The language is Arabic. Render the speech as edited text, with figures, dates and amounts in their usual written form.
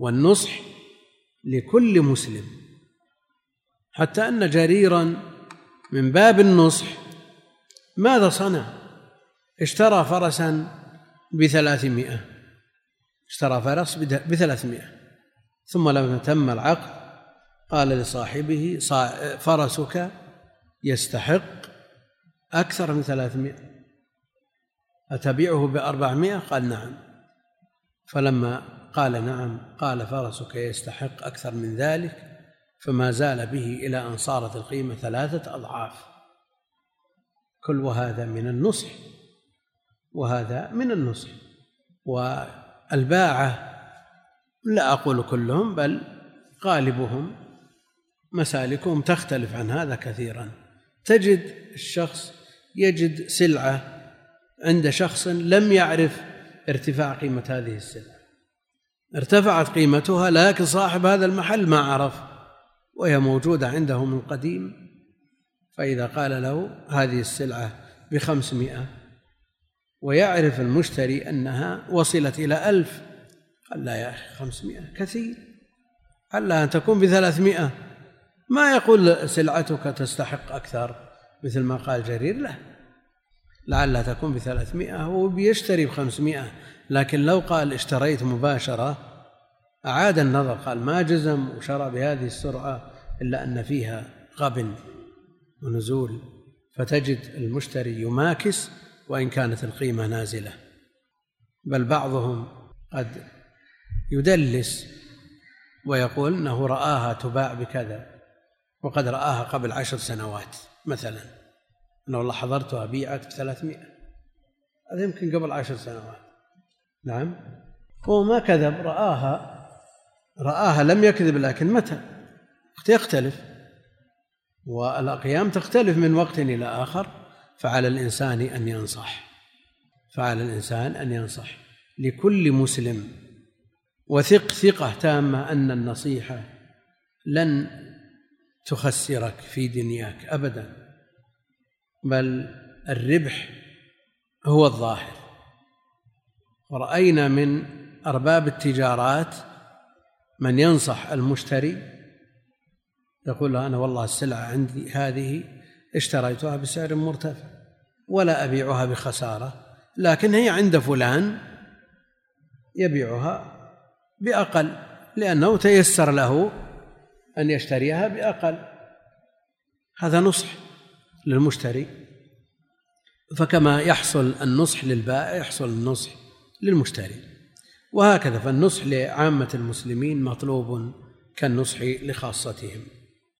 والنصح لكل مسلم، حتى أن جريرا من باب النصح ماذا صنع؟ اشترى فرسا ب300، اشترى فرس ب300، ثم لما تم العقد قال لصاحبه فرسك يستحق أكثر من 300، أتبيعه ب400؟ قال نعم. فلما قال نعم قال فرسك يستحق أكثر من ذلك، فما زال به إلى أن صارت القيمة 3 أضعاف. وهذا من النصح، وهذا من النصح. والباعة لا أقول كلهم بل غالبهم مسالكهم تختلف عن هذا كثيرا. تجد الشخص يجد سلعة عند شخص لم يعرف ارتفاع قيمة هذه السلعة، ارتفعت قيمتها لكن صاحب هذا المحل ما عرف وهي موجودة عنده من قديم، فإذا قال له هذه السلعة ب500 ويعرف المشتري أنها وصلت إلى 1000، قال لا يا أخي 500 كثير، علها أن تكون ب300. ما يقول سلعتك تستحق أكثر مثل ما قال جرير، لا، لعلها تكون ب300 هو بيشتري ب500. لكن لو قال اشتريت مباشرة أعاد النظر، قال ما جزم وشرى بهذه السرعة إلا أن فيها غبن ونزول، فتجد المشتري يماكس وإن كانت القيمة نازلة. بل بعضهم قد يدلس ويقول أنه رآها تباع بكذا وقد رآها قبل 10 سنوات مثلا، أنه والله حضرتها بيعت ب300، هذا يمكن قبل 10 سنوات. نعم، هو ما كذب، رآها لم يكذب، لكن متى يختلف، والأقيام تختلف من وقت إلى آخر. فعلى الإنسان أن ينصح لكل مسلم، وثق ثقة تامة أن النصيحة لن تخسرك في دنياك أبدا، بل الربح هو الظاهر. ورأينا من أرباب التجارات من ينصح المشتري يقول له أنا والله السلعة عندي هذه اشتريتها بسعر مرتفع ولا أبيعها بخسارة، لكن هي عند فلان يبيعها بأقل لأنه تيسر له أن يشتريها بأقل. هذا نصح للمشتري. فكما يحصل النصح للبائع يحصل النصح للمشتري، وهكذا فالنصح لعامة المسلمين مطلوب كالنصح لخاصتهم.